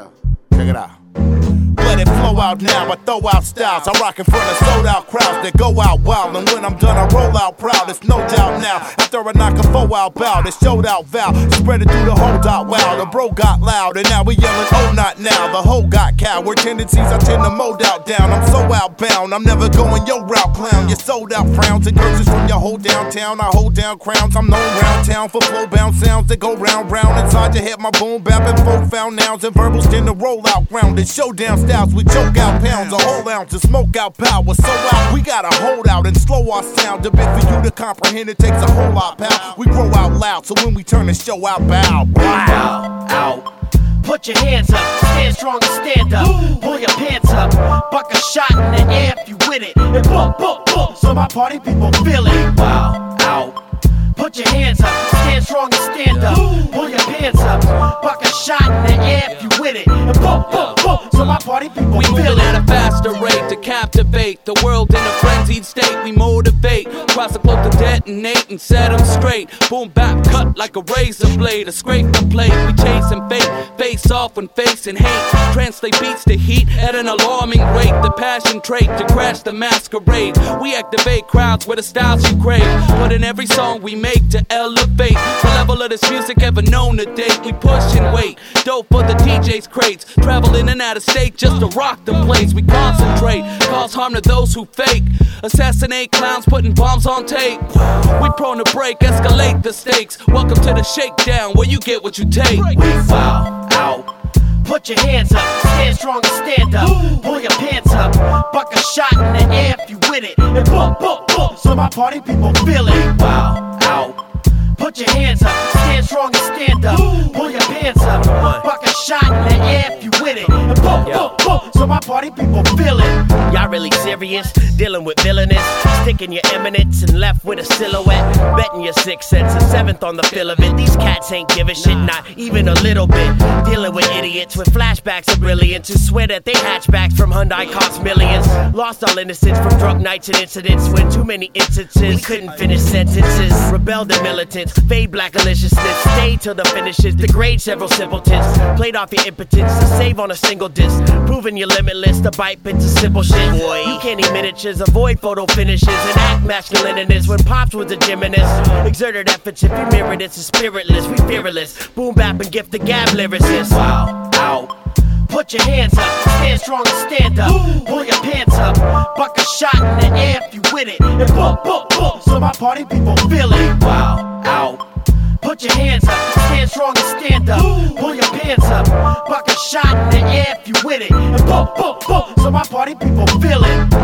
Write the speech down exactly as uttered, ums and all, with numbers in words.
Yeah, check it out. Let it flow out now, I throw out styles. I rock in front of sold out crowds that go out wild. And when I'm done, I roll out proud, it's no doubt now. After I knock a foe out bout, it showed out vow. Spread it through the whole dot, wow. The bro got loud, and now we yelling, oh, not now. The hoe got coward tendencies, I tend to mold out down. I'm so outbound, I'm never going your route, clown. You sold out frowns and curses from your whole downtown. I hold down crowns, I'm known round town for flow bound sounds that go round round. Inside your head, my boom bap and folk found nouns and verbals tend to roll out grounded. Showdown styles, we choke out pounds, a whole ounce of smoke out power. So out, we gotta hold out and slow our sound a bit for you to comprehend. It takes a whole lot, pal. We grow out loud, so when we turn the show out, bow, bow, out. Put your hands up, stand strong and stand up. Pull your pants up, buck a shot in the air if you with it. And boom, boom, boom, so my party people feel it. Wow, out. Put your hands up, stand strong and stand up. Pull your pants up, buck a shot in the air if you with it. And boom, boom, boom, so my party people we feel it. We moving at a faster rate to captivate the world in a frenzied state. We motivate, cross the globe to detonate and set them straight. Boom, bap, cut like a razor blade, a scrape the plate. We chasing fate, face off when facing hate. Translate beats to heat at an alarming rate. The passion trait to crash the masquerade. We activate crowds with the styles you crave. But in every song we make to elevate the level of this music ever known to date. We push and wait, dope for the D J's crates. Travel in and out of state just to rock the place. We concentrate, cause harm to those who fake. Assassinate clowns putting bombs on tape. We prone to break, escalate the stakes. Welcome to the shakedown where you get what you take. We wow, out. Put your hands up, stand strong and stand up. Pull your pants up, buck a shot in the air if you with it. And boom, boom, boom, so my party people feel it. Wow, out. Put your hands up, stand strong and stand up. Pull your pants up, buck a shot in the air if you with it. And boom, boom, boom, so my party people feel it. Y'all really serious? Dealing with villainous, sticking your eminence and left with a silhouette. Betting your sixth sense, a seventh on the feel of it. These cats ain't giving shit, not even a little bit. Dealing with idiots with flashbacks of brilliance who swear that they hatchbacks from Hyundai cost millions. Lost all innocence from drunk nights and incidents when too many instances we couldn't finish sentences. Rebelled the militants, fade black maliciousness, stayed till the finishes, degrade several simpletons. Played off your impotence to save on a single disc, proving you're limitless to bite into simple shit. Boy, you can't eat miniatures, avoid photo finishes, and act masculineness when Pops was a gymnast. Exerted efforts if you mirror this is spiritless, we fearless. Boom bap and gift the gab lyricist. Wow, out. Put your hands up, stand strong and stand up. Pull your pants up, buck a shot in the air if you with it. And boom, boom, boom, so my party people feel it. Wow, out. Put your hands up, stand strong and stand up. Pull your pants up, buck a shot in the air if you with it. And boom, boom, boom, so my party people feel it.